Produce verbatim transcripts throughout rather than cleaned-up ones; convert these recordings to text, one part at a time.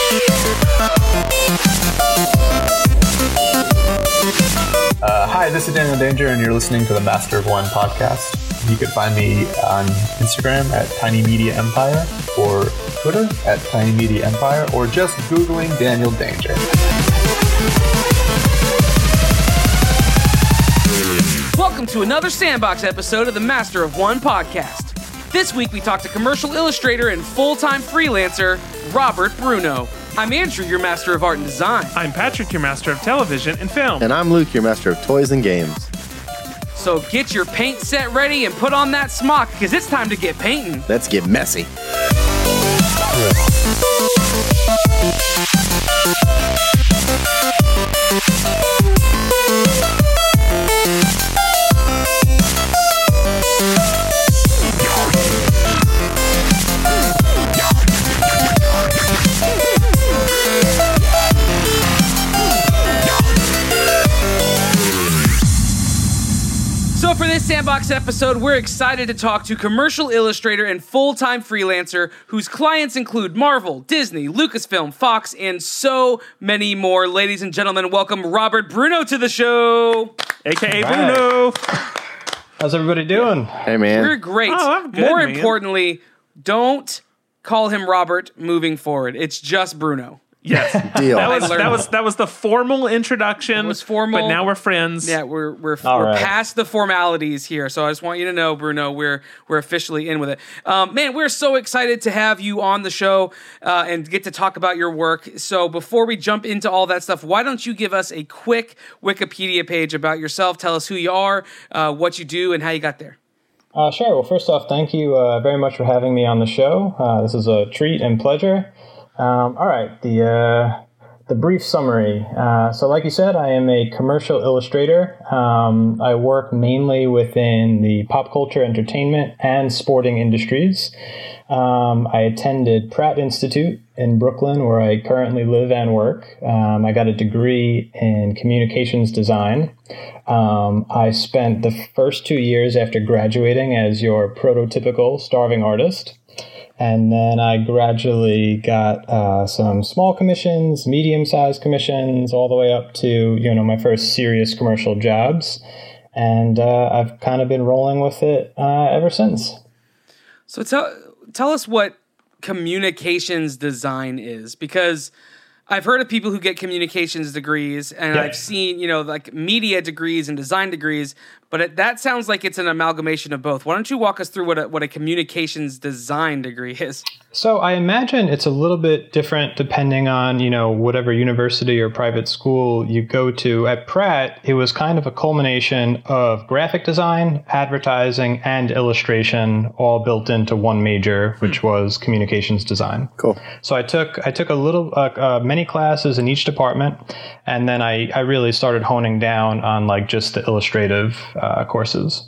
Uh, hi, this is Daniel Danger, and you're listening to the Master of One podcast. You can find me on Instagram at Tiny Media Empire, or Twitter at Tiny Media Empire, or just Googling Daniel Danger. Welcome to another Sandbox episode of the Master of One podcast. This week we talk to commercial illustrator and full-time freelancer, Robert Bruno. I'm Andrew, your Master of Art and Design. I'm Patrick, your Master of Television and Film. And I'm Luke, your Master of Toys and Games. So get your paint set ready and put on that smock, because it's time to get painting. Let's get messy. So for this Sandbox episode, we're excited to talk to commercial illustrator and full-time freelancer whose clients include Marvel, Disney, Lucasfilm, Fox, and so many more. Ladies and gentlemen, welcome Robert Bruno to the show. A K A Right. Bruno. How's everybody doing? Hey, man. We're great. Oh, I'm good, More man. importantly, don't call him Robert moving forward. It's just Bruno. Yes. Deal. That was I learned that was that was the formal introduction. It was formal. But now we're friends. Yeah, we're we're, All we're right. past the formalities here. So I just want you to know, Bruno, we're we're officially in with it. Um, man, we're so excited to have you on the show uh, and get to talk about your work. So before we jump into all that stuff, why don't you give us a quick Wikipedia page about yourself? Tell us who you are, uh, what you do, and how you got there. Uh, sure. Well, first off, thank you uh, very much for having me on the show. Uh, this is a treat and pleasure. Um, all right. The uh, the brief summary. Uh, so like you said, I am a commercial illustrator. Um, I work mainly within the pop culture, entertainment, and sporting industries. Um, I attended Pratt Institute in Brooklyn, where I currently live and work. Um, I got a degree in communications design. Um, I spent the first two years after graduating as your prototypical starving artist. And then I gradually got uh, some small commissions, medium-sized commissions, all the way up to, you know, my first serious commercial jobs. And uh, I've kind of been rolling with it uh, ever since. So tell tell us what communications design is, because I've heard of people who get communications degrees, and Yeah. I've seen, you know, like media degrees and design degrees, but it, that sounds like it's an amalgamation of both. Why don't you walk us through what a, what a communications design degree is? So I imagine it's a little bit different depending on, you know, whatever university or private school you go to. At Pratt, it was kind of a culmination of graphic design, advertising, and illustration all built into one major, which was communications design. Cool. So I took I took a little uh, uh, many classes in each department, and then I, I really started honing down on like just the illustrative uh, courses.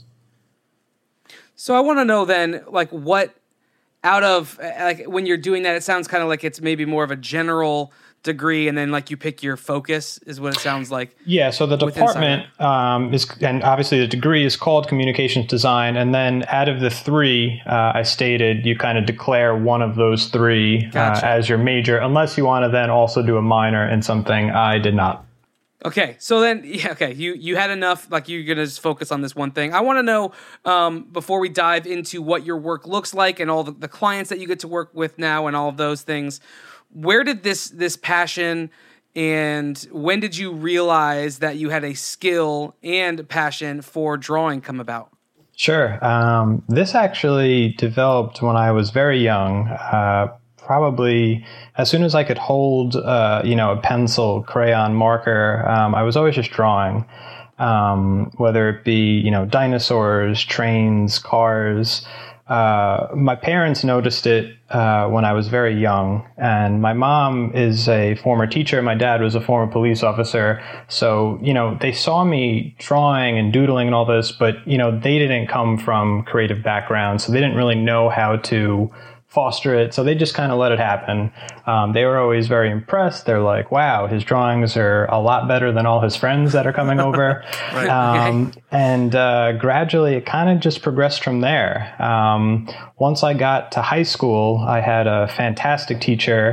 So I want to know then, like, what out of, like, when you're doing that, it sounds kind of like it's maybe more of a general degree, and then like you pick your focus is what it sounds like. Yeah, so the Within department um, is, and obviously the degree is called communications design, and then out of the three, uh, I stated you kind of declare one of those three Gotcha. uh, as your major, unless you want to then also do a minor in something. I did not. Okay, so then, yeah, okay, you you had enough, like you're going to just focus on this one thing. I want to know, um, before we dive into what your work looks like and all the, the clients that you get to work with now and all of those things, where did this this passion and when did you realize that you had a skill and passion for drawing come about? Sure. Um, this actually developed when I was very young. Uh, probably as soon as I could hold, uh, you know, a pencil, crayon, marker, um, I was always just drawing, um, whether it be, you know, dinosaurs, trains, cars. Uh, my parents noticed it uh, when I was very young, and my mom is a former teacher. My dad was a former police officer. So, you know, they saw me drawing and doodling and all this, but, you know, they didn't come from creative backgrounds, so they didn't really know how to foster it. So they just kind of let it happen. Um, they were always very impressed. They're like, wow, his drawings are a lot better than all his friends that are coming over. Right. Um, Okay. and uh, gradually it kind of just progressed from there. Um, once I got to high school, I had a fantastic teacher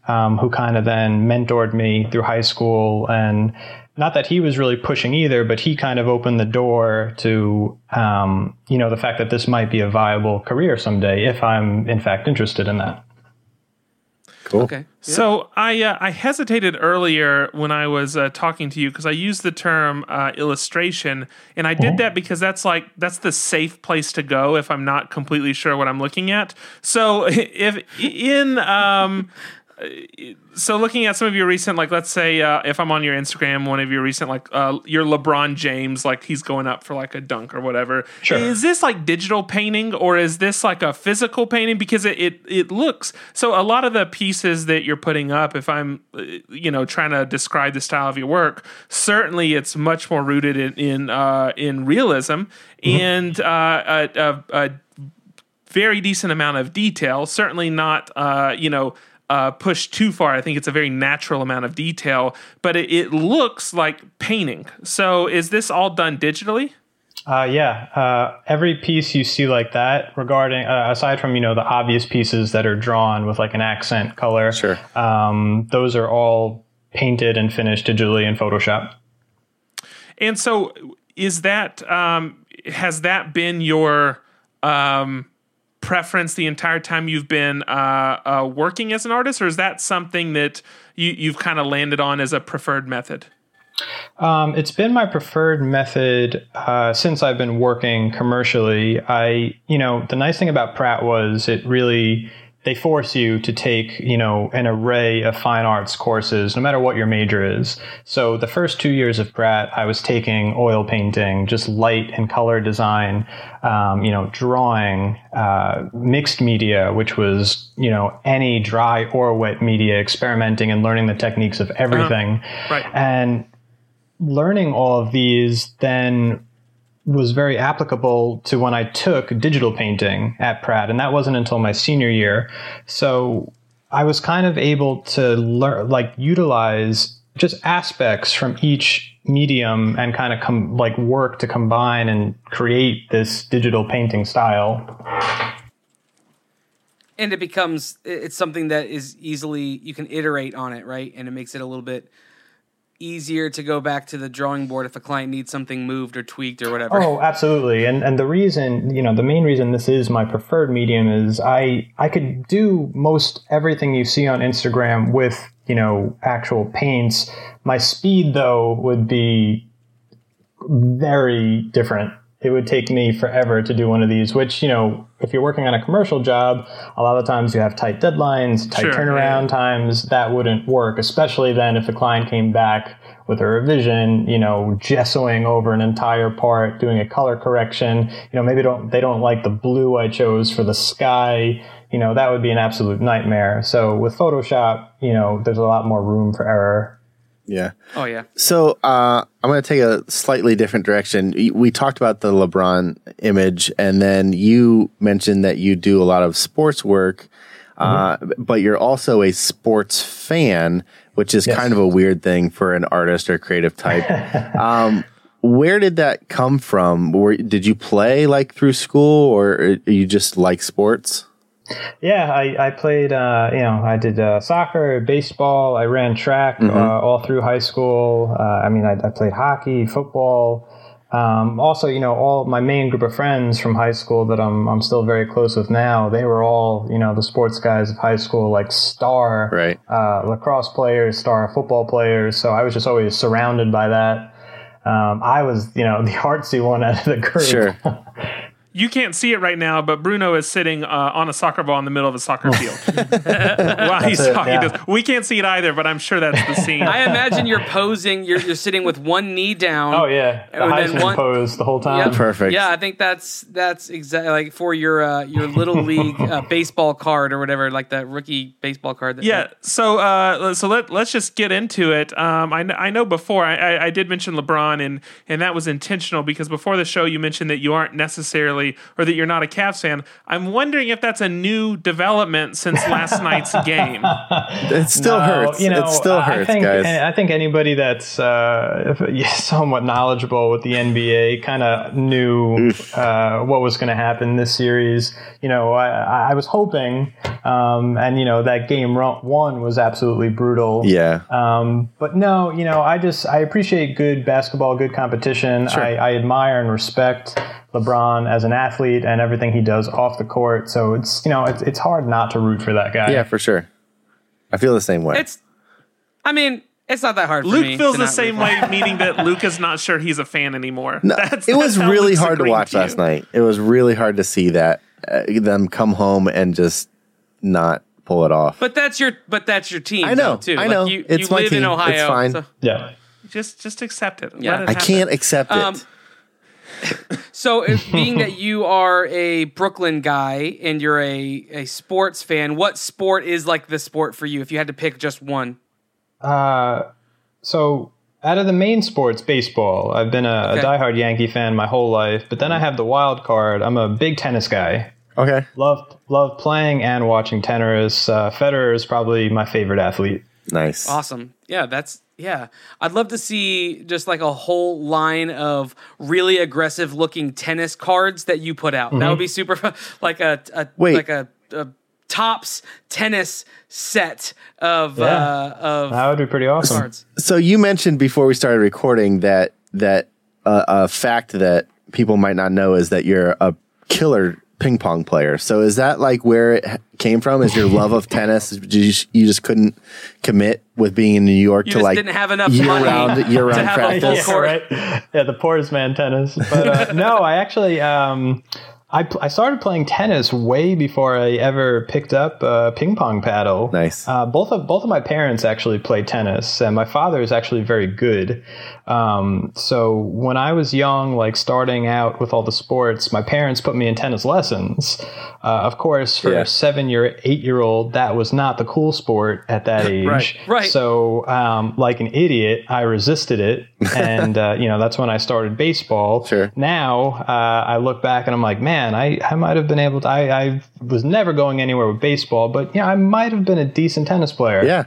um, who kind of then mentored me through high school. And not that he was really pushing either, but he kind of opened the door to, um, you know, the fact that this might be a viable career someday if I'm in fact interested in that. Cool. Okay. Yeah. So I uh, I hesitated earlier when I was uh, talking to you because I used the term uh, illustration, and I did Mhm. that because that's like that's the safe place to go if I'm not completely sure what I'm looking at. So if in um, so looking at some of your recent, like let's say uh, if I'm on your Instagram, one of your recent like uh, your LeBron James, like he's going up for like a dunk or whatever. Sure. Is this like digital painting or is this like a physical painting? Because it, it it looks so. A lot of the pieces that you're putting up, if I'm uh, you know trying to describe the style of your work, certainly it's much more rooted in in uh, in realism mm-hmm. and uh, a, a, a very decent amount of detail. Certainly not uh, you know. Uh, pushed too far. I think it's a very natural amount of detail, but it, it looks like painting. So is this all done digitally? Uh, yeah. Uh, every piece you see like that regarding, uh, aside from, you know, the obvious pieces that are drawn with like an accent color, Sure. um, those are all painted and finished digitally in Photoshop. And so is that, um, has that been your, um, preference the entire time you've been uh, uh, working as an artist, or is that something that you, you've kind of landed on as a preferred method? Um, it's been my preferred method uh, since I've been working commercially. I, you know, the nice thing about Pratt was it really, they force you to take, you know, an array of fine arts courses, no matter what your major is. So the first two years of Pratt, I was taking oil painting, just light and color design, um, you know, drawing, uh, mixed media, which was, you know, any dry or wet media, experimenting and learning the techniques of everything. Uh-huh. Right. And learning all of these then was very applicable to when I took digital painting at Pratt, and that wasn't until my senior year. So I was kind of able to learn, like utilize just aspects from each medium and kind of come like work to combine and create this digital painting style. And it becomes, it's something that is easily, you can iterate on it, right? And it makes it a little bit easier to go back to the drawing board if a client needs something moved or tweaked or whatever. Oh, absolutely. And and the reason, you know, the main reason this is my preferred medium is I I could do most everything you see on Instagram with, you know, actual paints. My speed, though, would be very different. It would take me forever to do one of these, which, you know, if you're working on a commercial job, a lot of times you have tight deadlines, tight Sure, turnaround yeah. times. That wouldn't work, especially then if the client came back with a revision, you know, gessoing over an entire part, doing a color correction. You know, maybe don't they don't like the blue I chose for the sky. You know, that would be an absolute nightmare. So with Photoshop, you know, there's a lot more room for error. Yeah. Oh, yeah. So uh, I'm going to take a slightly different direction. We talked about the LeBron image, and then you mentioned that you do a lot of sports work, uh, mm-hmm. but you're also a sports fan, which is yes. kind of a weird thing for an artist or creative type. um, where did that come from? Were, did you play like through school, or you just like sports? Yeah, I, I played, uh, you know, I did uh, soccer, baseball, I ran track mm-hmm. uh, all through high school. Uh, I mean, I, I played hockey, football. Um, also, you know, all my main group of friends from high school that I'm I'm still very close with now, they were all, you know, the sports guys of high school, like star right. uh, lacrosse players, star football players. So I was just always surrounded by that. Um, I was, you know, the artsy one out of the group. Sure. You can't see it right now, but Bruno is sitting uh, on a soccer ball in the middle of a soccer field while he's it, talking yeah. to us. We can't see it either, but I'm sure that's the scene. I imagine you're posing, you're, you're sitting with one knee down. Oh, yeah. The Heisman one, pose the whole time. Yeah, perfect. Yeah, I think that's that's exactly like for your uh, your little league uh, baseball card or whatever, like that rookie baseball card. That yeah, so uh, so let, let's just get into it. Um, I, I know before, I, I, I did mention LeBron, and, and that was intentional because before the show you mentioned that you aren't necessarily necessarily, or that you're not a Cavs fan. I'm wondering if that's a new development since last night's game. It still No, hurts. You know, it still hurts, I think, guys. I think anybody that's uh, somewhat knowledgeable with the N B A kind of knew uh, what was going to happen this series. You know, I, I was hoping, um, and you know, that game one was absolutely brutal. Yeah. Um, but no, you know, I just I appreciate good basketball, good competition. Sure. I, I admire and respect LeBron as an athlete and everything he does off the court. So it's you know it's it's hard not to root for that guy. Yeah, for sure. I feel the same way. It's, I mean, it's not that hard for Luke me. feels to the not same root for- way, meaning that Luke is not sure he's a fan anymore. No, That's, it was that's how really Luke's hard to agreeing watch you. last night. It was really hard to see that uh, them come home and just not pull it off. But that's your, but that's your team. I know, though, too. I know. Like you, It's you my live in team. Ohio. It's fine. So, Yeah. Just, just accept it. Yeah. Let it I happen. can't accept it. Um, so it, being that you are a Brooklyn guy and you're a, a sports fan, what sport is like the sport for you if you had to pick just one? Uh, so out of the main sports, baseball. I've been a, Okay. a diehard Yankee fan my whole life, but then I have the wild card. I'm a big tennis guy. Okay. Love love playing and watching tennis. Uh, Federer is probably my favorite athlete. Nice. Awesome. Yeah, that's yeah. I'd love to see just like a whole line of really aggressive looking tennis cards that you put out. That would be super fun. Like a, a Wait. like a, a Topps tennis set of Yeah. uh, of That would be pretty awesome. cards. So you mentioned before we started recording that that uh, a fact that people might not know is that you're a killer ping pong player. So is that like where it h- came from? Is your love of tennis? Did You just, you just couldn't commit with being in New York You to just like didn't have enough year money round year to round have a full practice. Yeah, court. right. Yeah, the poorest man tennis. But uh, no, I actually um, I pl- I started playing tennis way before I ever picked up a ping pong paddle. Nice. Uh, both of both of my parents actually played tennis, and my father is actually very good. Um, so when I was young, like starting out with all the sports, my parents put me in tennis lessons. Uh, of course, for Yeah. a seven year, eight year old, that was not the cool sport at that age. Right, right. So, um, like an idiot, I resisted it, and uh, you know that's when I started baseball. Sure. Now uh, I look back and I'm like, man, I, I might have been able to. I, I was never going anywhere with baseball, but yeah, I might have been a decent tennis player. Yeah.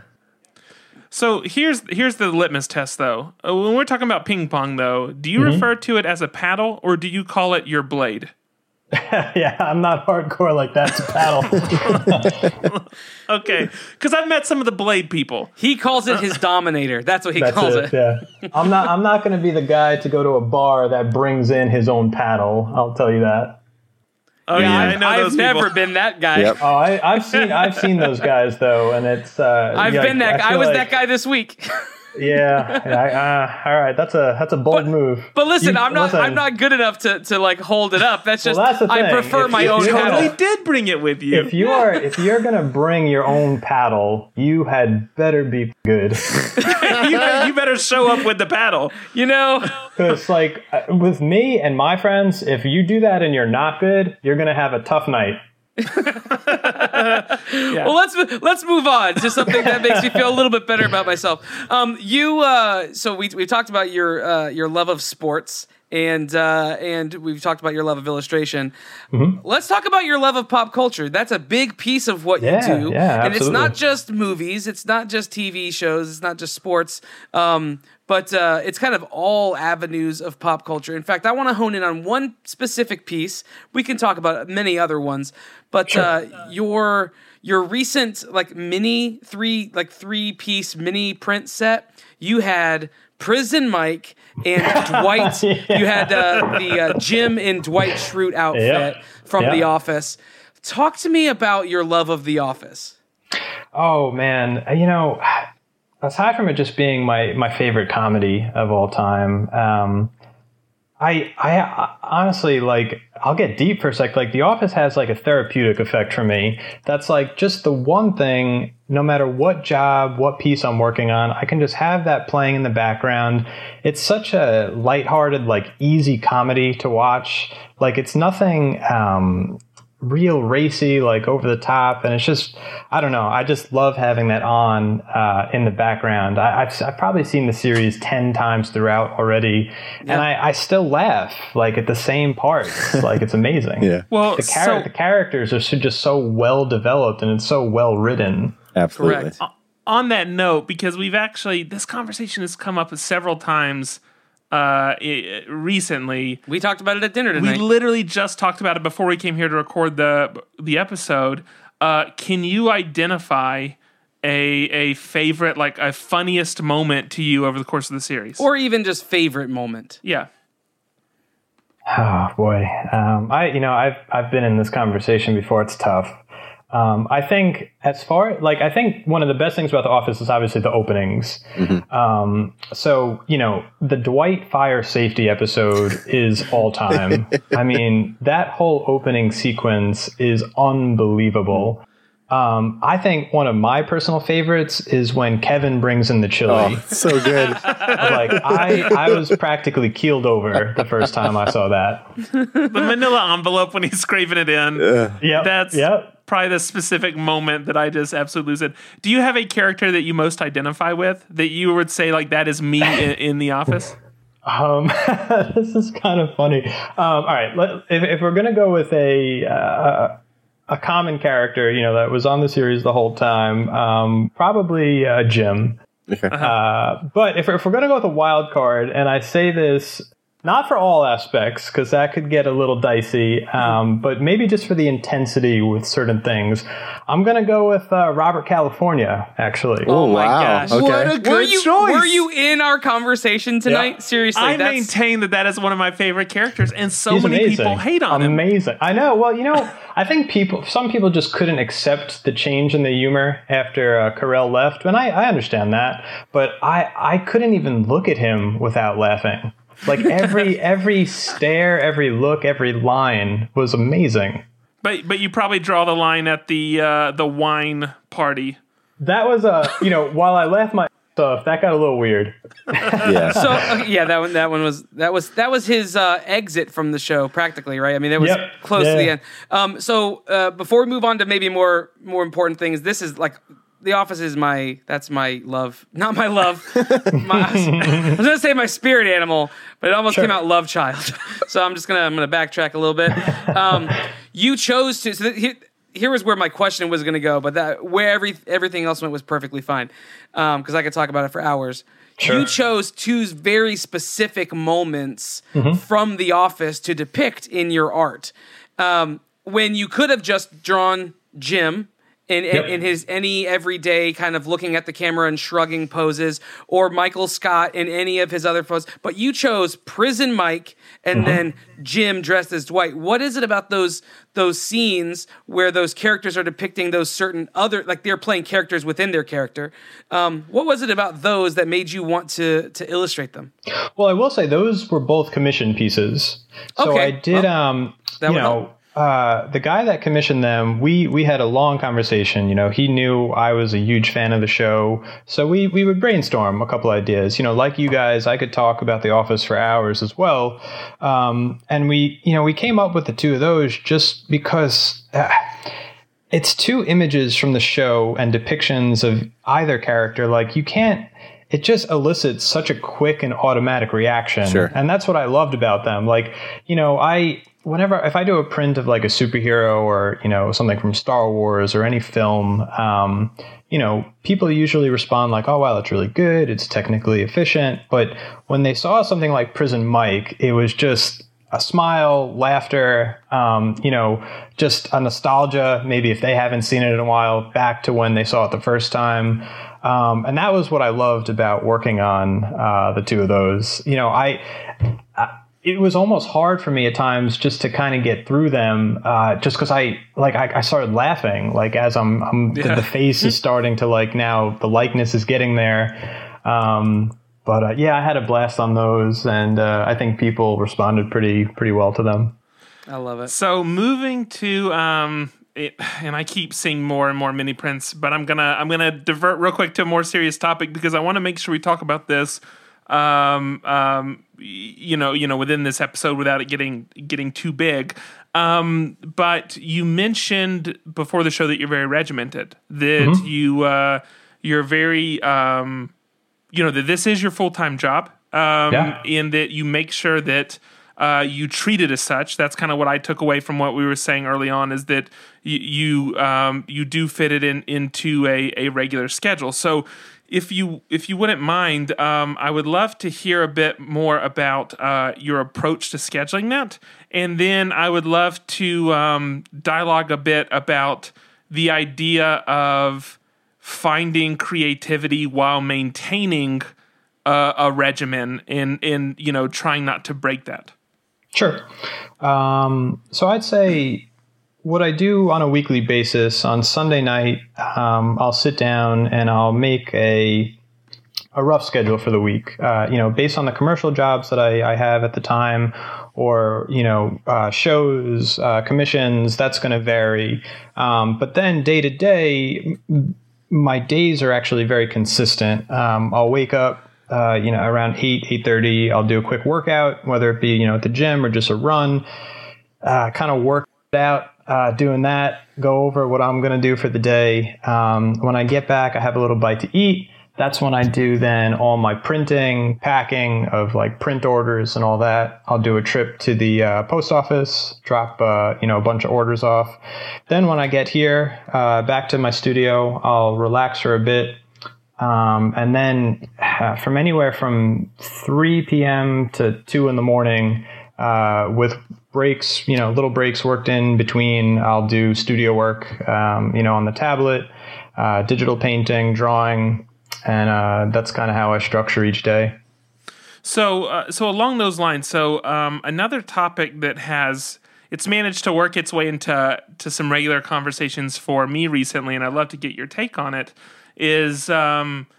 So here's here's the litmus test, though. Uh, When we're talking about ping pong, though, do you Mm-hmm. refer to it as a paddle or do you call it your blade? Yeah, I'm not hardcore like that to paddle. Okay, because I've met some of the blade people. He calls it his dominator. That's what he That's calls it. it. Yeah, I'm not. I'm not going to be the guy to go to a bar that brings in his own paddle. I'll tell you that. Oh yeah, I I've, know I've those never people. been that guy. Yep. Oh, I, I've seen. I've seen those guys though, and it's. Uh, I've yeah, been that. I, I feel was like- that guy this week. Yeah. yeah I, uh, all right. That's a that's a bold move. But listen, You- I'm not. listen. I'm not good enough to, to like hold it up. That's just. Well, that's the I thing. prefer If- my if own you paddle. Totally did bring it with you. If you are if you're gonna bring your own paddle, you had better be good. you, bet- you better show up with the paddle. You know. Because like uh, with me and my friends, if you do that and you're not good, you're gonna have a tough night. Well, let's let's move on to something that makes me feel a little bit better about myself. Um, you. Uh, so we we talked about your uh, your love of sports. And uh, and we've talked about your love of illustration. Mm-hmm. Let's talk about your love of pop culture. That's a big piece of what Yeah, you do. yeah, and it's not absolutely. just movies. It's not just T V shows. It's not just sports. Um, but uh, it's kind of all avenues of pop culture. In fact, I want to hone in on one specific piece. We can talk about many other ones, but uh, your your recent like mini three like three piece mini print set. You had Prison Mike and Dwight. You had uh, the uh, Jim in Dwight Schrute outfit Yep. from Yep. The Office. Talk to me about your love of The Office. Oh man, you know, aside from it just being my my favorite comedy of all time, um, I, I I honestly like I'll get deep for a sec. Like The Office has like a therapeutic effect for me. That's like just the one thing. No matter what job, what piece I'm working on, I can just have that playing in the background. It's such a lighthearted, like easy comedy to watch. Like it's nothing. Um, real racy, like over the top, and it's just, I don't know, I just love having that on uh, in the background. I, I've, I've probably seen the series ten times throughout already, yeah. and I, I still laugh like at the same parts. Like, it's amazing. Yeah. Well, the, char- so, the characters are just so well developed, and it's so well written. Absolutely. Correct. On that note, because we've actually, this conversation has come up several times uh it, recently. We talked about it at dinner tonight. We literally just talked about it before we came here to record the the episode. Uh can you identify a a favorite, like a funniest moment to you over the course of the series, or even just favorite moment? Yeah. Oh boy. um I you know I've I've been in this conversation before. It's tough. Um, I think as far, like, I think one of the best things about The Office is obviously the openings. Mm-hmm. Um, so, you know, the Dwight fire safety episode is all time. I mean, that whole opening sequence is unbelievable. Um, I think one of my personal favorites is when Kevin brings in the chili. Oh, so good. Like, I, I was practically keeled over the first time I saw that. The manila envelope when he's scraping it in. Uh, yep, That's yep. probably the specific moment that I just absolutely lose it. Do you have a character that you most identify with, that you would say, like, that is me in, in The Office? Um, this is kind of funny. Um, all right, let, if, if we're going to go with a... Uh, a common character, you know, that was on the series the whole time, um, probably uh, Jim. Okay. Uh, but if, if we're going to go with a wild card, and I say this not for all aspects, because that could get a little dicey, um, but maybe just for the intensity with certain things, I'm going to go with uh, Robert California, actually. Oh, my wow. gosh. Okay. What a good were you, choice. Were you in our conversation tonight? Yeah. Seriously, I that's... maintain that that is one of my favorite characters, and so He's many amazing. people hate on him. Amazing. I know. Well, you know, I think people, some people just couldn't accept the change in the humor after uh, Carell left, and I, I understand that, but I, I couldn't even look at him without laughing. Like, every every stare, every look, every line was amazing. But but you probably draw the line at the uh, the wine party. That was a uh, you know, while I laughed my ass off, that got a little weird. Yeah. So uh, yeah, that one that one was that was that was his uh, exit from the show, practically, right? I mean, that was Yep. close Yeah. to the end. Um, so uh, before we move on to maybe more more important things, this is like. The Office is my, that's my love. Not my love. My, I was going to say my spirit animal, but it almost Sure. came out love child. So I'm just going to, I'm going to backtrack a little bit. Um, you chose to, so that, here, here was where my question was going to go, but that, where every, everything else went was perfectly fine. Um, cause I could talk about it for hours. Sure. You chose two very specific moments Mm-hmm. from The Office to depict in your art. Um, when you could have just drawn Jim, In, Yep. in his any everyday kind of looking at the camera and shrugging poses, or Michael Scott in any of his other poses, but you chose Prison Mike and Mm-hmm. then Jim dressed as Dwight. What is it about those those scenes where those characters are depicting those certain other, like they're playing characters within their character? Um, what was it about those that made you want to to illustrate them? Well, I will say those were both commission pieces. So Okay. I did, Well, um, that you would know, help. uh, the guy that commissioned them, we we had a long conversation. You know, he knew I was a huge fan of the show, so we we would brainstorm a couple ideas. You know, like you guys, I could talk about The Office for hours as well. Um, and we, you know, we came up with the two of those just because. Uh, it's two images from the show and depictions of either character. Like, you can't. It just elicits such a quick and automatic reaction. Sure. And that's what I loved about them. Like, you know, I, whenever, if I do a print of like a superhero or, you know, something from Star Wars or any film, um, you know, people usually respond like, oh, wow, that's really good. It's technically efficient. But when they saw something like Prison Mike, it was just a smile, laughter, um, you know, just a nostalgia, maybe if they haven't seen it in a while, back to when they saw it the first time. Um, and that was what I loved about working on uh, the two of those. You know, I, I it was almost hard for me at times just to kind of get through them, uh, just because I like I, I started laughing like as I'm, I'm Yeah. the, the face is starting to like now the likeness is getting there. Um, but uh, yeah, I had a blast on those, and uh, I think people responded pretty pretty well to them. I love it. So moving to um it, and I keep seeing more and more mini prints, but I'm gonna I'm gonna divert real quick to a more serious topic because I want to make sure we talk about this um um you know you know within this episode without it getting getting too big. Um, but you mentioned before the show that you're very regimented, that mm-hmm. you uh, you're very um, you know that this is your full time job, um, yeah. and that you make sure that uh, you treat it as such. That's kind of what I took away from what we were saying early on, is that you you, um, you do fit it in into a, a regular schedule. So if you if you wouldn't mind, um, I would love to hear a bit more about uh, your approach to scheduling that, and then I would love to um, dialogue a bit about the idea of finding creativity while maintaining uh, a regimen, and and you know trying not to break that. Sure. Um, so I'd say what I do on a weekly basis, on Sunday night, um, I'll sit down and I'll make a a rough schedule for the week. Uh, you know, based on the commercial jobs that I, I have at the time, or you know, uh, shows, uh, commissions. That's going to vary. Um, but then day to day, my days are actually very consistent. Um, I'll wake up. Uh, you know, around eight, eight thirty, I'll do a quick workout, whether it be, you know, at the gym or just a run, uh, kind of work it out, uh, doing that, go over what I'm going to do for the day. Um, when I get back, I have a little bite to eat. That's when I do then all my printing, packing of like print orders and all that. I'll do a trip to the uh, post office, drop, uh, you know, a bunch of orders off. Then when I get here, uh, back to my studio, I'll relax for a bit. Um, and then uh, from anywhere from three p.m. to two in the morning, uh, with breaks, you know, little breaks worked in between, I'll do studio work, um, you know, on the tablet, uh, digital painting, drawing, and uh, that's kind of how I structure each day. So, uh, so along those lines, so um, another topic that has it's managed to work its way into to some regular conversations for me recently, and I'd love to get your take on it, is um,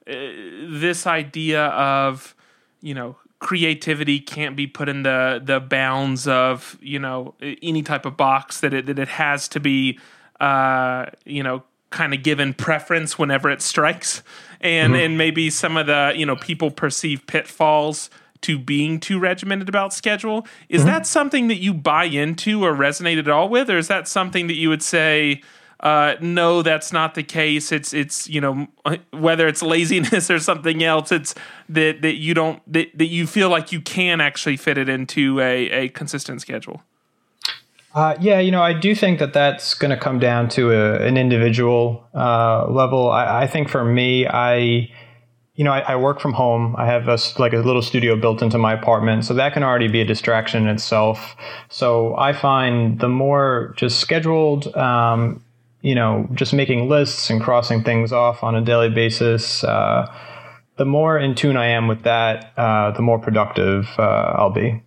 this idea of, you know, creativity can't be put in the, the bounds of, you know, any type of box, that it, that it has to be, uh, you know, kind of given preference whenever it strikes. And, mm-hmm. and maybe some of the, you know, people perceive pitfalls to being too regimented about schedule. Is mm-hmm. that something that you buy into or resonate at all with? Or is that something that you would say, Uh, no, that's not the case. It's it's you know, whether it's laziness or something else, it's that that you don't that, that you feel like you can actually fit it into a, a consistent schedule. Uh, yeah, you know, I do think that that's going to come down to a, an individual uh, level. I, I think for me, I you know, I, I work from home. I have a, like a little studio built into my apartment, so that can already be a distraction in itself. So I find the more just scheduled. Um, you know, just making lists and crossing things off on a daily basis, uh, the more in tune I am with that, uh, the more productive uh, I'll be.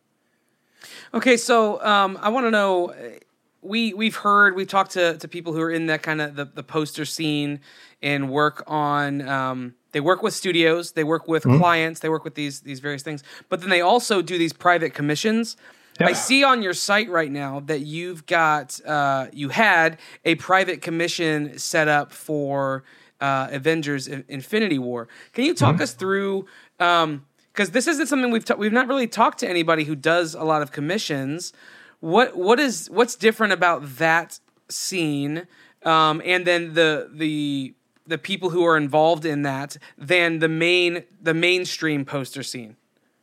Okay, so um, I want to know, we, we've heard, we've talked to, to people who are in that kind of the, the poster scene and work on, um, they work with studios, they work with mm-hmm. clients, they work with these these various things, but then they also do these private commissions. Yeah. I see on your site right now that you've got, uh, you had a private commission set up for uh, Avengers Infinity War. Can you talk mm-hmm. us through, um, because this isn't something we've ta- we've not really talked to anybody who does a lot of commissions. What what is what's different about that scene, um, and then the the the people who are involved in that than the main the mainstream poster scene?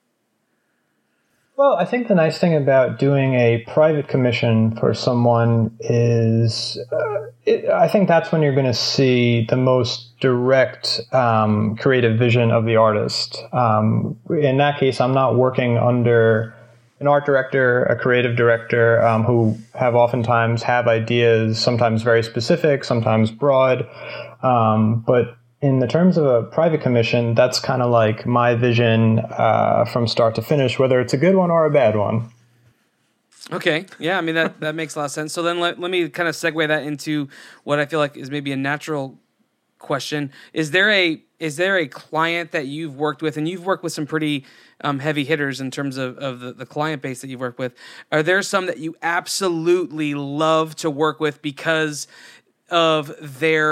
Well, I think the nice thing about doing a private commission for someone is, uh, it, I think that's when you're going to see the most direct um, creative vision of the artist. Um, in that case, I'm not working under an art director, a creative director, um, who have oftentimes have ideas, sometimes very specific, sometimes broad, um, but in the terms of a private commission, that's kind of like my vision uh, from start to finish, whether it's a good one or a bad one. Okay. Yeah, I mean, that, that makes a lot of sense. So then let, let me kind of segue that into what I feel like is maybe a natural question. Is there a is there a client that you've worked with, and you've worked with some pretty um, heavy hitters in terms of, of the, the client base that you've worked with. Are there some that you absolutely love to work with because of their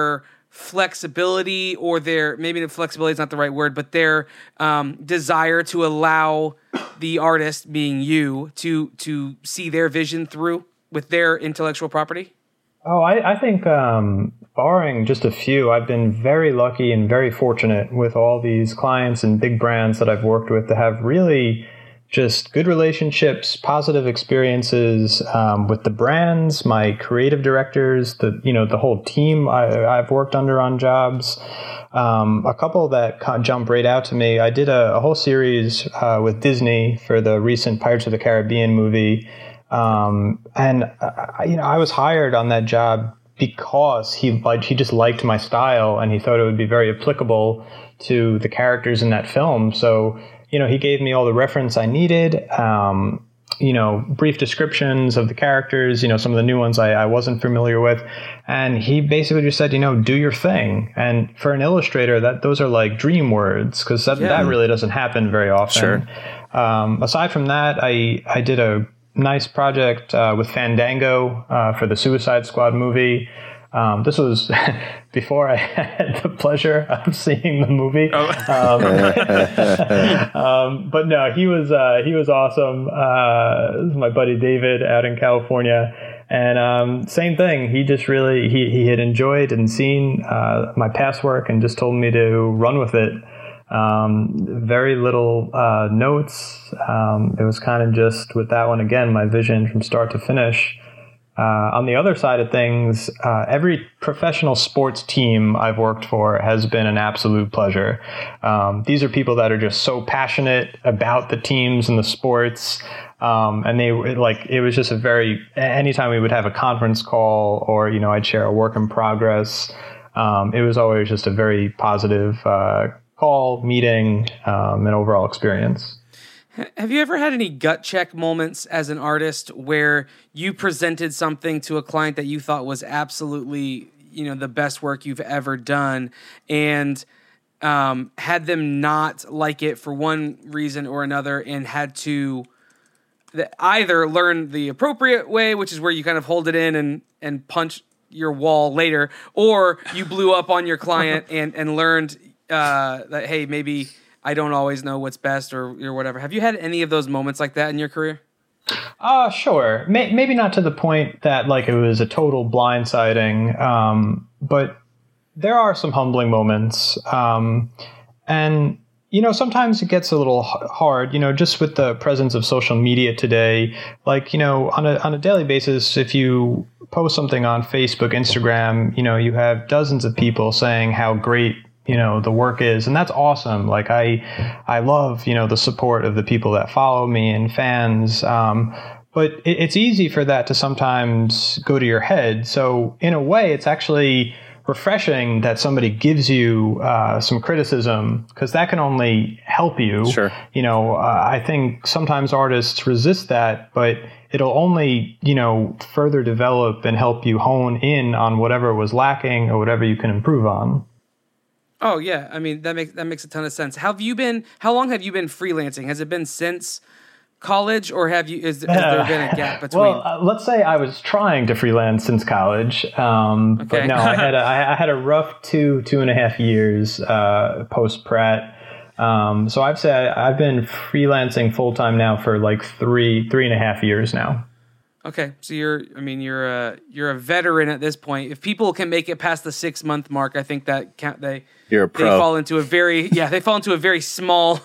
flexibility, or their, maybe flexibility is not the right word, but their um, desire to allow the artist, being you, to to see their vision through with their intellectual property? Oh, I, I think um, barring just a few, I've been very lucky and very fortunate with all these clients and big brands that I've worked with to have really just good relationships, positive experiences um, with the brands, my creative directors, the you know the whole team I, I've worked under on jobs. Um, a couple that jump right out to me. I did a, a whole series uh, with Disney for the recent Pirates of the Caribbean movie, um, and uh, you know I was hired on that job because he like he just liked my style and he thought it would be very applicable to the characters in that film. So, you know, he gave me all the reference I needed, um, you know, brief descriptions of the characters, you know, some of the new ones I, I wasn't familiar with. And he basically just said, you know, do your thing. And for an illustrator, that those are like dream words, because that, yeah. that really doesn't happen very often. Sure. Um, aside from that, I, I did a nice project uh, with Fandango uh, for the Suicide Squad movie. Um, this was before I had the pleasure of seeing the movie. Oh. Um, um, but no, he was uh, he was awesome. Uh, this is my buddy David out in California, and um, same thing. He just really he he had enjoyed and seen uh, my past work and just told me to run with it. Um, very little uh, notes. Um, it was kind of just with that one again, my vision from start to finish. Uh, on the other side of things, uh, every professional sports team I've worked for has been an absolute pleasure. Um, these are people that are just so passionate about the teams and the sports. Um, and they it, like, it was just a very, anytime we would have a conference call or, you know, I'd share a work in progress. Um, it was always just a very positive, uh, call, meeting, um, and overall experience. Have you ever had any gut check moments as an artist where you presented something to a client that you thought was absolutely, you know, the best work you've ever done, and um, had them not like it for one reason or another, and had to either learn the appropriate way, which is where you kind of hold it in and, and punch your wall later, or you blew up on your client and, and learned uh, that, hey, maybe I don't always know what's best or, or whatever. Have you had any of those moments like that in your career? Uh, sure. May- maybe not to the point that like it was a total blindsiding, um, but there are some humbling moments. Um, and, you know, sometimes it gets a little h- hard, you know, just with the presence of social media today. Like, you know, on a on a daily basis, if you post something on Facebook, Instagram, you know, you have dozens of people saying how great, you know, the work is, and that's awesome. Like I, I love, you know, the support of the people that follow me and fans. Um, but it, it's easy for that to sometimes go to your head. So in a way, it's actually refreshing that somebody gives you uh, some criticism, because that can only help you. Sure. You know, uh, I think sometimes artists resist that, but it'll only, you know, further develop and help you hone in on whatever was lacking or whatever you can improve on. Oh yeah, I mean that makes that makes a ton of sense. How have you been? How long have you been freelancing? Has it been since college, or have you? Is, has there been a gap between? Well, uh, let's say I was trying to freelance since college, um, okay. but no, I had a, I had a rough two two and a half years uh, post Pratt. Um, so I've said I've been freelancing full time now for like three three and a half years now. Okay, so you're, I mean, you're a you're a veteran at this point. If people can make it past the six month mark, I think that count, they you're a pro. They fall into a very yeah they fall into a very small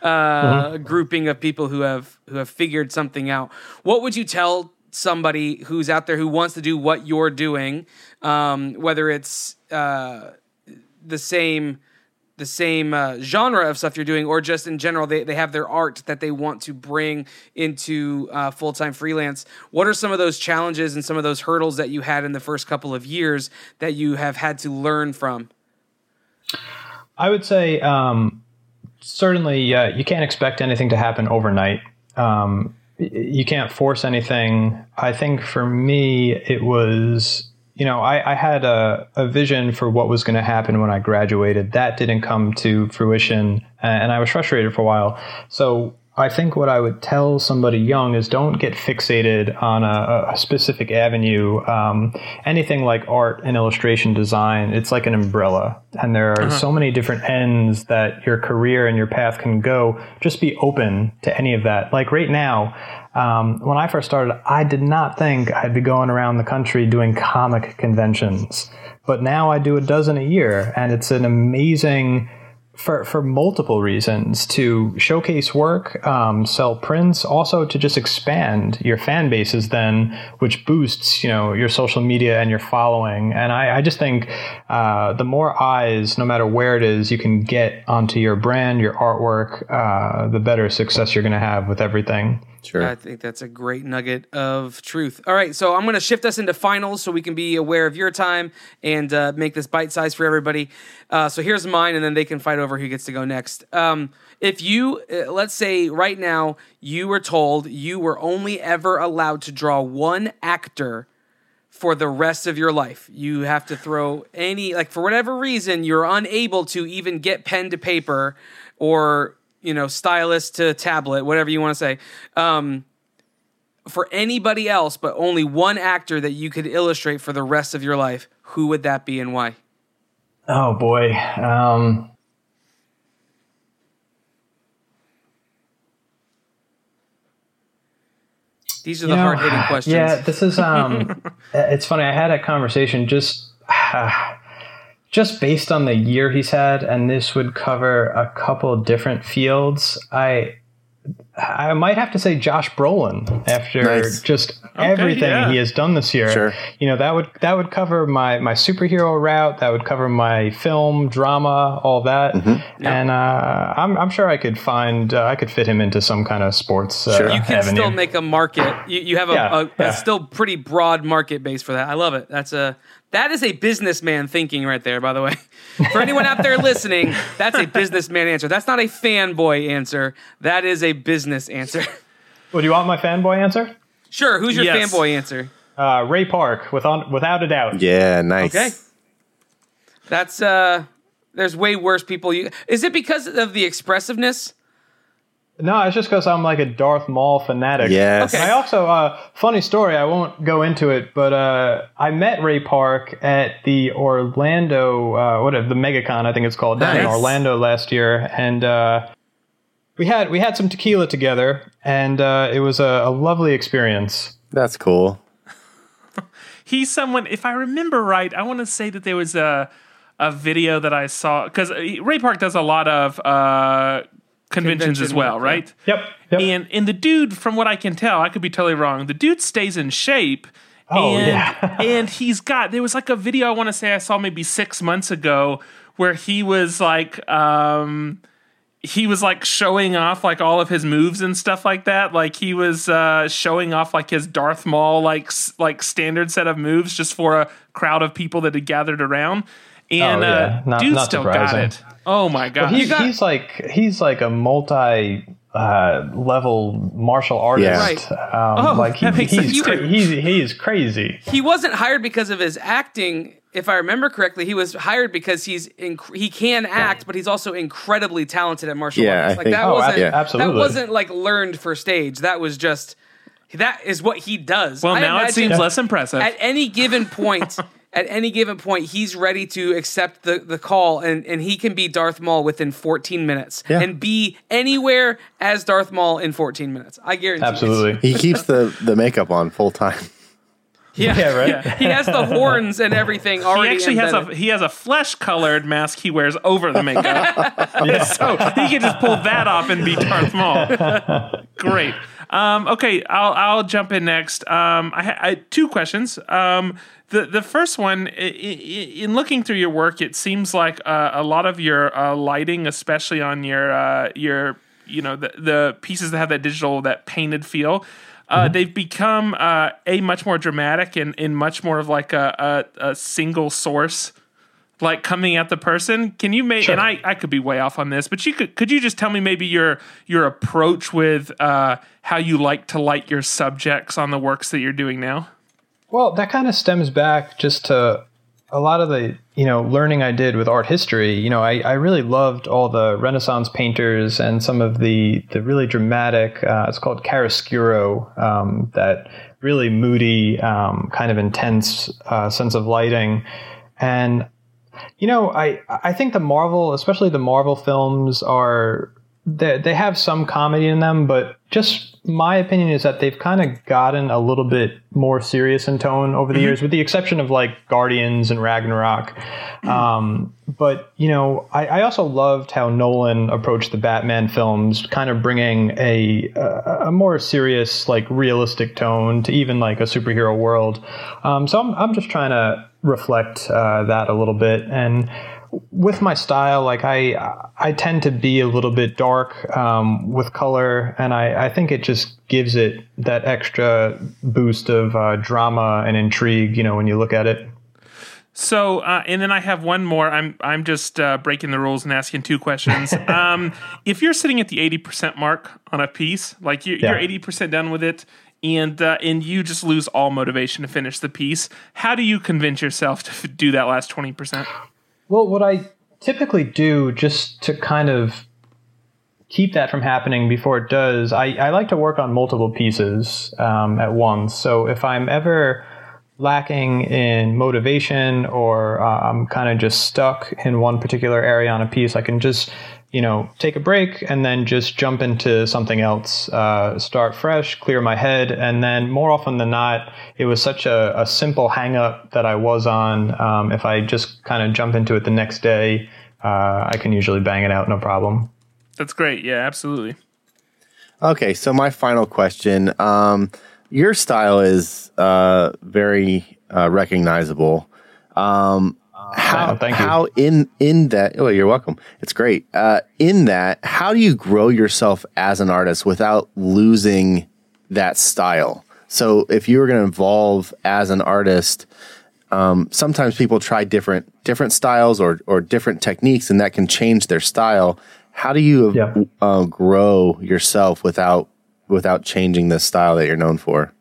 uh, mm-hmm. grouping of people who have who have figured something out. What would you tell somebody who's out there who wants to do what you're doing, um, whether it's uh, the same the same uh, genre of stuff you're doing, or just in general, they, they have their art that they want to bring into uh, full-time freelance. What are some of those challenges and some of those hurdles that you had in the first couple of years that you have had to learn from? I would say um, certainly uh, you can't expect anything to happen overnight. Um, you can't force anything. I think for me, it was... You know, I, I had a, a vision for what was going to happen when I graduated. That didn't come to fruition, and I was frustrated for a while. So I think what I would tell somebody young is don't get fixated on a, a specific avenue. Um, anything like art and illustration design, it's like an umbrella. And there are uh-huh. so many different ends that your career and your path can go. Just be open to any of that. Like right now, um, when I first started, I did not think I'd be going around the country doing comic conventions. But now I do a dozen a year, and it's an amazing... For, for multiple reasons, to showcase work, um, sell prints, also to just expand your fan bases then, which boosts, you know, your social media and your following. And I, I just think uh, the more eyes, no matter where it is, you can get onto your brand, your artwork, uh, the better success you're going to have with everything. Sure. I think that's a great nugget of truth. All right, so I'm going to shift us into finals so we can be aware of your time and uh, make this bite-sized for everybody. Uh, so here's mine, and then they can fight over who gets to go next. Um, if you, uh, let's say right now, you were told you were only ever allowed to draw one actor for the rest of your life. You have to throw any, like for whatever reason, you're unable to even get pen to paper or... you know, stylus to tablet, whatever you want to say, um, for anybody else, but only one actor that you could illustrate for the rest of your life, who would that be and why? Oh, boy. Um, These are the hard-hitting questions. Yeah, this is, um, it's funny. I had a conversation just... Uh, Just based on the year he's had, and this would cover a couple different fields, I I might have to say Josh Brolin after nice. just okay, everything yeah. he has done this year. Sure. You know, that would that would cover my, my superhero route, that would cover my film, drama, all that. Mm-hmm. Yep. And uh, I'm I'm sure I could find uh, I could fit him into some kind of sports uh, sure. You can avenue. still make a market. You, you have a, Yeah, a, a yeah. still pretty broad market base for that. I love it. That's a That is a businessman thinking right there, by the way. For anyone out there listening, that's a businessman answer. That's not a fanboy answer. That is a business answer. Well, do you want my fanboy answer? Sure. Who's your Yes. fanboy answer? Uh, Ray Park, without, without a doubt. Yeah, nice. Okay. That's, uh, there's way worse people. You, is it because of the expressiveness? No, it's just because I'm like a Darth Maul fanatic. Yes. Okay. I also, uh, funny story, I won't go into it, but uh, I met Ray Park at the Orlando, uh, what, the MegaCon, I think it's called, down in Nice. Orlando last year. And uh, we had we had some tequila together, and uh, it was a, a lovely experience. That's cool. He's someone, if I remember right, I want to say that there was a a video that I saw, because Ray Park does a lot of uh, conventions Convention as well, work, right? Yep. yep. And and the dude, from what I can tell, I could be totally wrong, the dude stays in shape. Oh, and, yeah. and he's got, there was like a video I want to say I saw maybe six months ago where he was like, um, he was like showing off like all of his moves and stuff like that. Like he was uh, showing off like his Darth Maul like s- like standard set of moves just for a crowd of people that had gathered around. And Oh, yeah. uh, Not- dude not still surprising. got it. Oh my god! He's, he's like he's like a multi uh, level martial artist. Yeah. Right. Um, Oh, like he, that makes he's sense, cra- too. he's he is crazy. He wasn't hired because of his acting. If I remember correctly, he was hired because he's inc- he can act, but he's also incredibly talented at martial Yeah, arts. I Like think- that Oh, wasn't ab- absolutely. that wasn't like learned for stage. That was just that is what he does. well, I now it imagine seems less impressive. at any given point. At any given point, he's ready to accept the, the call, and, and he can be Darth Maul within fourteen minutes Yeah. and be anywhere as Darth Maul in fourteen minutes. I guarantee. it. Absolutely. He keeps the, the makeup on full time. Yeah, Yeah, right? He has the horns and everything he already. actually has a embedded. he has a flesh colored mask he wears over the makeup, so he can just pull that off and be Darth Maul. Great. Um, okay, I'll I'll jump in next. Um, I, ha- I two questions. Um, the the first one, i- i- in looking through your work, it seems like uh, a lot of your uh, lighting, especially on your uh, your you know the the pieces that have that digital, that painted feel. Uh, Mm-hmm. They've become uh, a much more dramatic and, and much more of like a, a, a single source, like coming at the person. Can you make? Sure. And I, I could be way off on this, but you could could you just tell me maybe your your approach with uh, how you like to light your subjects on the works that you're doing now? Well, that kind of stems back just to a lot of the, you know, learning I did with art history, you know, I, I really loved all the Renaissance painters and some of the, the really dramatic, uh, it's called chiaroscuro, um, that really moody, um, kind of intense uh, sense of lighting. And, you know, I, I think the Marvel, especially the Marvel films are, they, they have some comedy in them, but just my opinion is that they've kind of gotten a little bit more serious in tone over the mm-hmm. years, with the exception of like Guardians and Ragnarok. Um, but, you know, I, I also loved how Nolan approached the Batman films, kind of bringing a, a, a more serious, like realistic tone to even like a superhero world. Um, so I'm, I'm just trying to reflect uh, that a little bit. And with my style, like I, I tend to be a little bit dark um, with color, and I, I think it just gives it that extra boost of uh, drama and intrigue, you know, when you look at it. So, uh, and then I have one more. I'm I'm just uh, breaking the rules and asking two questions. um, if you're sitting at the eighty percent mark on a piece, like you, yeah. you're eighty percent done with it, and uh, and you just lose all motivation to finish the piece, how do you convince yourself to f- do that last twenty percent? Well, what I typically do just to kind of keep that from happening before it does, I, I like to work on multiple pieces um, at once. So if I'm ever lacking in motivation or uh, I'm kind of just stuck in one particular area on a piece, I can just, you know, take a break and then just jump into something else, uh, start fresh, clear my head. And then more often than not, it was such a, a simple hang up that I was on. Um, if I just kind of jump into it the next day, uh, I can usually bang it out, no problem. That's great. Yeah, absolutely. Okay. So my final question, um, your style is, uh, very, uh, recognizable. Um, How, oh, thank you. how in, in that, oh, you're welcome. It's great. Uh, in that, how do you grow yourself as an artist without losing that style? So if you were going to evolve as an artist, um, sometimes people try different, different styles or, or different techniques, and that can change their style. How do you yeah. uh, grow yourself without, without changing the style that you're known for?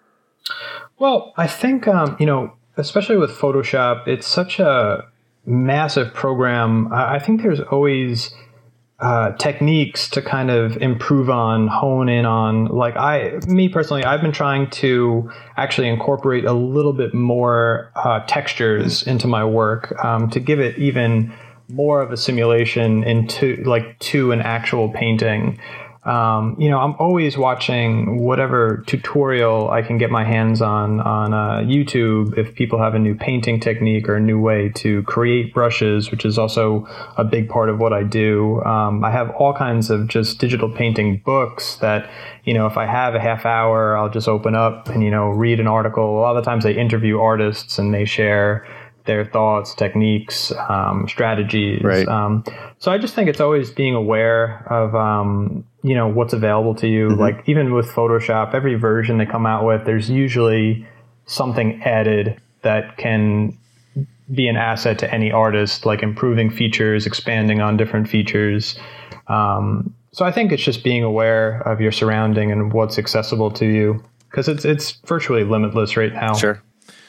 Well, I think, um, you know, especially with Photoshop, it's such a massive program. I think there's always uh, techniques to kind of improve on, hone in on. Like I, me personally, I've been trying to actually incorporate a little bit more uh, textures into my work um, to give it even more of a simulation into like to an actual painting. Um, you know, I'm always watching whatever tutorial I can get my hands on on uh, YouTube if people have a new painting technique or a new way to create brushes, which is also a big part of what I do. Um, I have all kinds of just digital painting books that, you know, if I have a half hour, I'll just open up and, you know, read an article. A lot of the times they interview artists and they share their thoughts, techniques, um, strategies. Right. Um, so I just think it's always being aware of, um, you know, what's available to you. Mm-hmm. Like even with Photoshop, every version they come out with, there's usually something added that can be an asset to any artist, like improving features, expanding on different features. Um, so I think it's just being aware of your surrounding and what's accessible to you, because it's it's virtually limitless right now. Sure.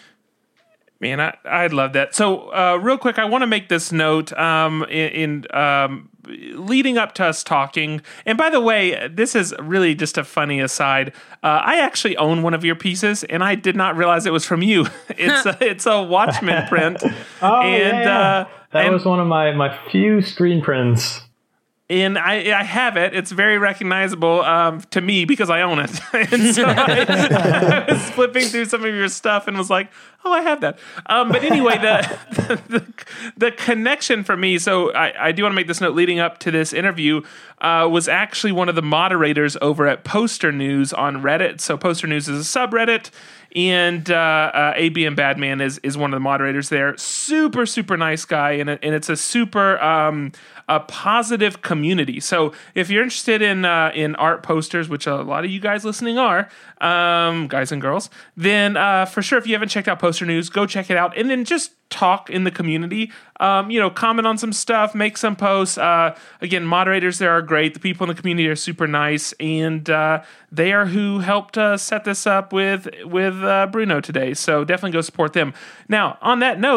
Man, I, I'd love that. So, uh, real quick, I want to make this note um, in, in um, leading up to us talking. And by the way, this is really just a funny aside. Uh, I actually own one of your pieces, and I did not realize it was from you. It's a, it's a Watchmen print. oh, and, yeah. Uh, that and, was one of my, my few screen prints. And I, I have it. It's very recognizable um, to me because I own it. And so I, I was flipping through some of your stuff and was like, oh, I have that. Um, but anyway, the, the the connection for me, so I, I do want to make this note leading up to this interview, uh, was actually one of the moderators over at Poster News on Reddit. So Poster News is a subreddit. And uh, uh, A B M Badman is is one of the moderators there. Super, super nice guy, and, and it's a super um, a positive community. So if you're interested in uh, in art posters, which a lot of you guys listening are, um, guys and girls, then uh, for sure, if you haven't checked out Poster News, go check it out, and then just talk in the community. Um, you know, comment on some stuff, make some posts. Uh, again, moderators there are great. The people in the community are super nice, and uh, they are who helped uh, set this up with with uh, Bruno today. So definitely go support them. Now, on that note,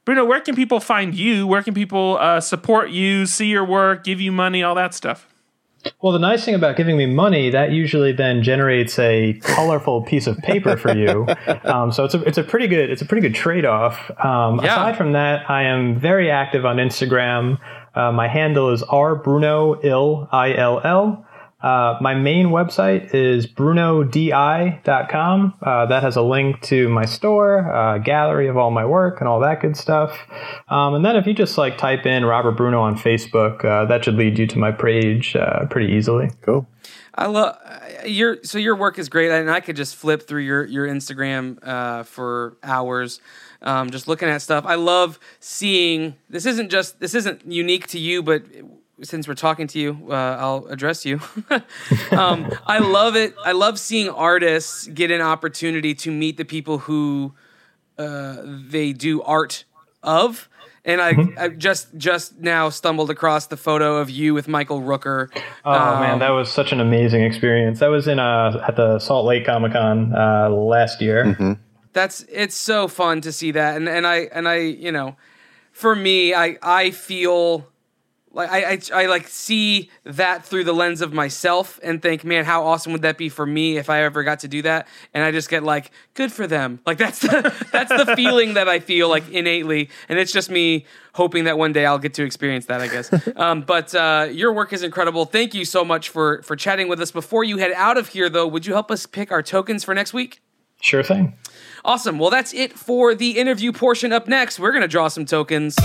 Bruno, where can people find you? Where can people uh, support you, see your work, give you money, all that stuff? Well, the nice thing about giving me money, that usually then generates a colorful piece of paper for you. Um, so it's a it's a pretty good it's a pretty good trade off. Um, Yeah. Aside from that, I am very active on Instagram. Uh, my handle is r bruno ill I L L. Uh, my main website is bruno d i dot com. Uh, that has a link to my store, uh, gallery of all my work and all that good stuff. Um, and then if you just like type in Robert Bruno on Facebook, uh, that should lead you to my page uh, pretty easily. Cool. I love your so your work is great, and I could just flip through your your Instagram uh, for hours, um, just looking at stuff. I love seeing. This isn't just this isn't unique to you, but since we're talking to you, uh, I'll address you. um, I love it. I love seeing artists get an opportunity to meet the people who uh, they do art of. And I, I just just now stumbled across the photo of you with Michael Rooker. Oh um, man, that was such an amazing experience. That was in uh, at the Salt Lake Comic Con uh, last year. Mm-hmm. That's it's so fun to see that, and and I and I you know, for me, I I feel. Like I, I, I like see that through the lens of myself and think, man, how awesome would that be for me if I ever got to do that? And I just get like, good for them. Like that's the that's the feeling that I feel like innately, and it's just me hoping that one day I'll get to experience that, I guess. um, but uh, your work is incredible. Thank you so much for for chatting with us. Before you head out of here, though, would you help us pick our tokens for next week? Sure thing. Awesome. Well, that's it for the interview portion. Up next, we're gonna draw some tokens.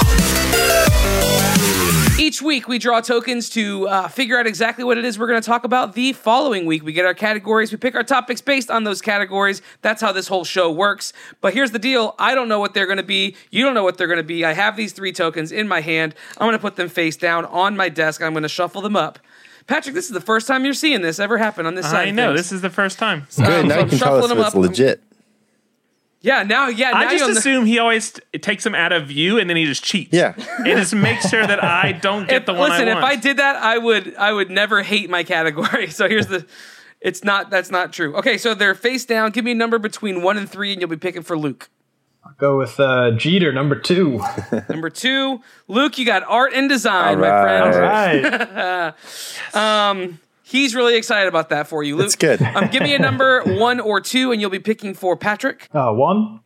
Each week, we draw tokens to uh, figure out exactly what it is we're going to talk about the following week. We get our categories. We pick our topics based on those categories. That's how this whole show works. But here's the deal. I don't know what they're going to be. You don't know what they're going to be. I have these three tokens in my hand. I'm going to put them face down on my desk. I'm going to shuffle them up. Patrick, this is the first time you're seeing this ever happen on this side. I know. of things. This is the first time. Good. Um, now so you I'm can tell us shuffling if it's them up. legit. Yeah, now, yeah. Now I just you'll kn- assume he always t- takes them out of you and then he just cheats. Yeah. And just makes sure that I don't get If- the one listen, I want. if I did that, I would I would never hate my category. So here's the it's not that's not true. Okay, so they're face down. Give me a number between one and three, and you'll be picking for Luke. I'll go with uh, Jeter, number two. Number two, Luke, you got art and design, All my right. friend. All right. Um, he's really excited about that for you, Luke. That's good. Um, give me a number one or two, and you'll be picking for Patrick. Uh, one.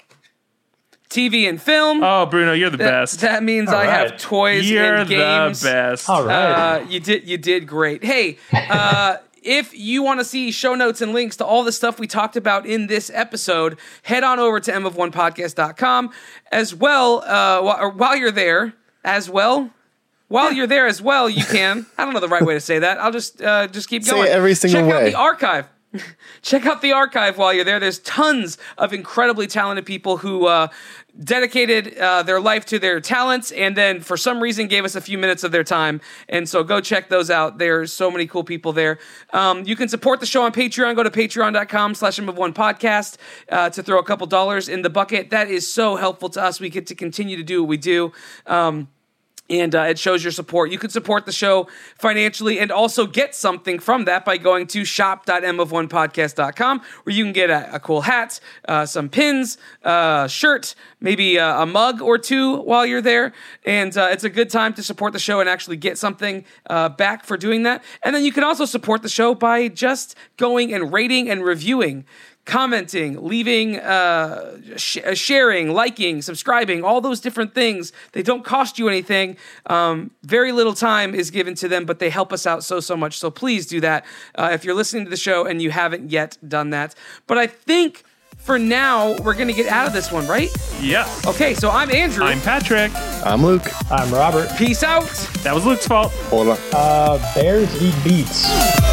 T V and film. oh, Bruno, you're the that, best. that means All I have right. toys You're and games. the best. All right. Uh, you did you did great. Hey, uh, if you want to see show notes and links to all the stuff we talked about in this episode, head on over to m of one podcast dot com as well. Uh, while, or while you're there, as well. While you're there as well, you can. I don't know the right way to say that. I'll just uh, just keep Say going. it every single Check out way. the archive. Check out the archive while you're there. There's tons of incredibly talented people who uh, dedicated uh, their life to their talents and then for some reason gave us a few minutes of their time. And so go check those out. There's so many cool people there. Um, you can support the show on Patreon. Go to patreon.com slash M of one podcast uh, to throw a couple dollars in the bucket. That is so helpful to us. We get to continue to do what we do. Um, And uh, it shows your support. You can support the show financially and also get something from that by going to shop dot m of one podcast dot com, where you can get a, a cool hat, uh, some pins, a uh, shirt, maybe a, a mug or two while you're there. And uh, it's a good time to support the show and actually get something uh, back for doing that. And then you can also support the show by just going and rating and reviewing, commenting, leaving, uh, sh- sharing, liking, subscribing, all those different things. They don't cost you anything. Um, very little time is given to them, but they help us out so, so much. So please do that uh, if you're listening to the show and you haven't yet done that. But I think for now, we're going to get out of this one, right? Yeah. Okay, so I'm Andrew. I'm Patrick. I'm Luke. I'm Robert. Peace out. That was Luke's fault. Hola. Uh, Bears eat beets.